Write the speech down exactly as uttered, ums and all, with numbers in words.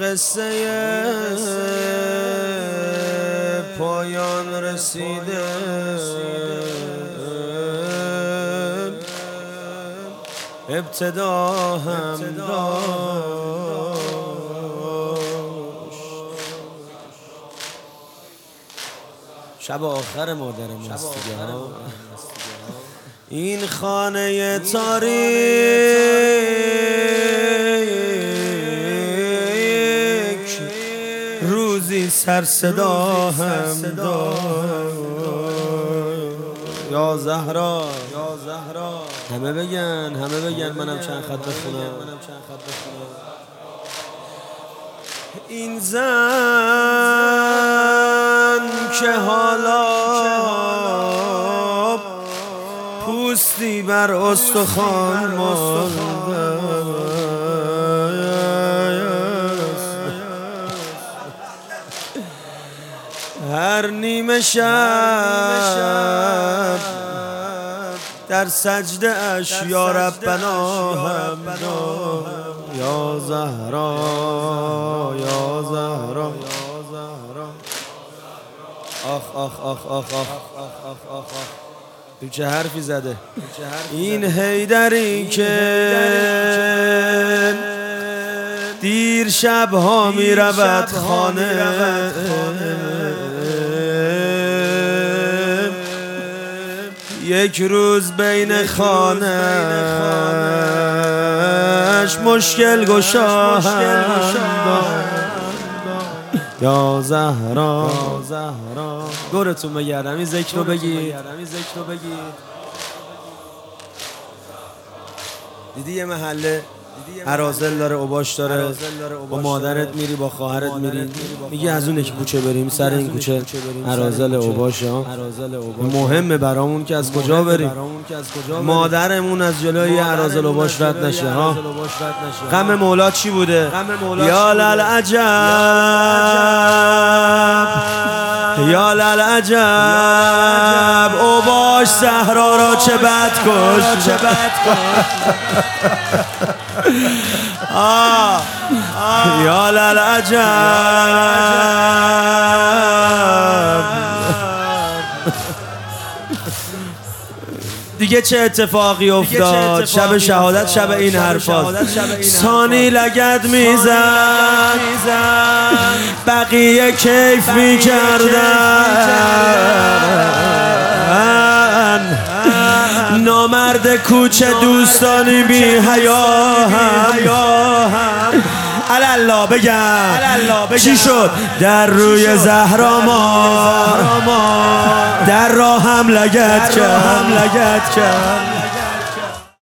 قصه پایان رسیده، ابتدا هم داشت. شب آخر مادر مستیگه ها، این خانه تاریک روزی سر صدا هم داشت. یا زهرا، یا زهرا، همه بگن، همه بگن منم چند خط بخونم. این زن که حالا پوستی بر استخوان مانده، هر نیمه شب در سجده اش یا ربنا هم یا زهرا، یا زهرا. آخ آخ آخ آخ آخ آخ تو چه حرفی زده این حیدری که دیر شبها می رود خانه، یک روز بین خانه‌اش مشکل گشا هم یا زهرا. دورتون بگردم این ذکر رو بگید. دیدی یه محله اراذل داره، اوباش داره، با مادرت میری، با خواهرت میری، میگی از اون یکی کوچه بریم، سر این کوچه اراذل اوباش ها. مهمه برامون که از کجا بریم، مادرمون از جلوی اراذل اوباش رد نشه ها. غم مولا چی بوده؟ یا للعجب، یا للعجب، اوباش زهرا را چه بد کش، چه بد کش. آه یا للعجب، دیگه چه اتفاقی افتاد؟ شب شهادت، شب این حرفات، ثانی لگد میزن، بقیه کیف میکردن، نامرد کوچه دوستانی بی حیا هم الله بگم چی شد؟ در روی زهرا ما در راه هم لگد کرد.